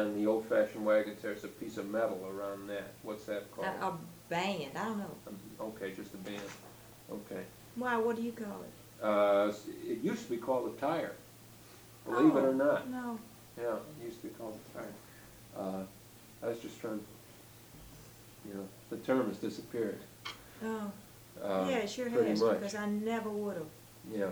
on the old-fashioned wagons, there's a piece of metal around that. What's that called? A band, I don't know. Okay, just a band. Okay. Why, what do you call it? It used to be called a tire, believe it or not. No. Yeah, it used to be called a tire. I was just trying, the term has disappeared. Oh. Yeah, it sure pretty has, much. because I never would have. Yeah,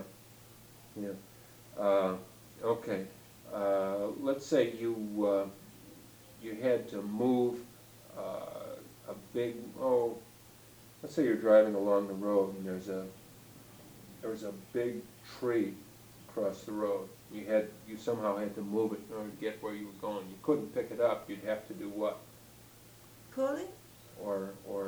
yeah. Okay. Let's say you had to move a big, let's say you're driving along the road and there's a big tree across the road. You somehow had to move it in order to get where you were going. You couldn't pick it up. You'd have to do what? Pull it? Or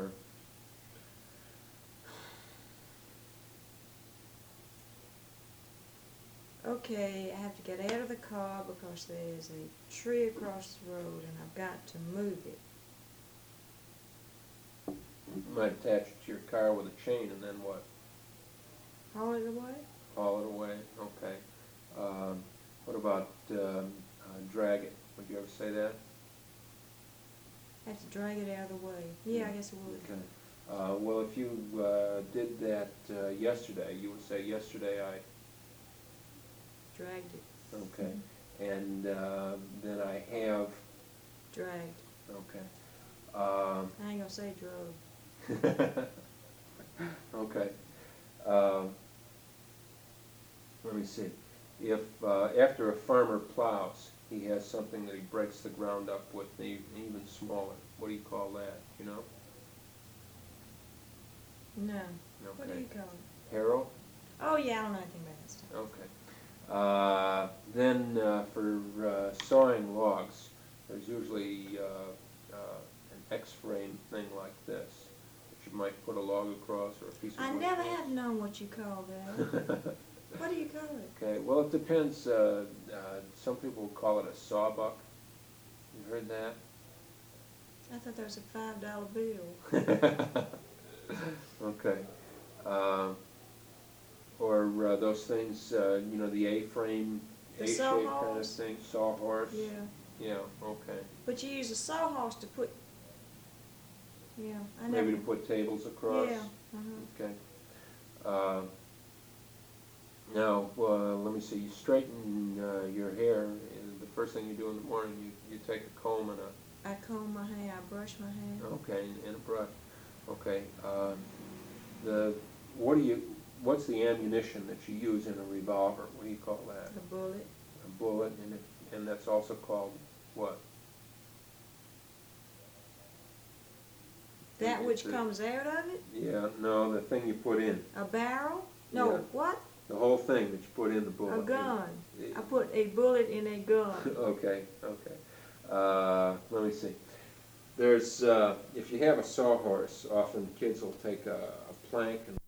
Okay, I have to get out of the car because there's a tree across the road and I've got to move it. you might attach it to your car with a chain and then what? Haul it away? Haul it away. Okay. What about drag it? Would you ever say that? I have to drag it out of the way. Yeah, I guess I would. Okay. Well, if you did that yesterday, you would say, yesterday I... Dragged it. Okay. And then I have... Dragged. Okay. I ain't gonna say drove. Okay. Let me see. If after a farmer plows, he has something that he breaks the ground up with, even smaller, what do you call that? You know? No. Okay. What do you call it? Harrow? Oh yeah, I don't know anything about that stuff. Okay. Then for sawing logs, there's usually an X-frame thing like this that you might put a log across or a piece of wood. I never across. have known what you call that. What do you call it? Okay, well it depends. Some people call it a sawbuck. You heard that? I thought there was a $5 bill. Okay. Or those things, the A-frame, The A-shape sawhorse? kind of thing, sawhorse. Yeah. Yeah, okay. But you use a sawhorse to put, yeah, I never. Maybe to put tables across? Yeah. Okay. Now, let me see, you straighten your hair, and the first thing you do in the morning, you take a comb and I comb my hair, I brush my hair. okay, and a brush. Okay. What's the ammunition that you use in a revolver? What do you call that? A bullet. A bullet, and that's also called what? That which comes out of it? Yeah, no, the thing you put in. A barrel? No, Yeah. what? The whole thing that you put in the bullet. A gun. I put a bullet in a gun. Okay, okay. Let me see. There's, if you have a sawhorse, often kids will take a plank and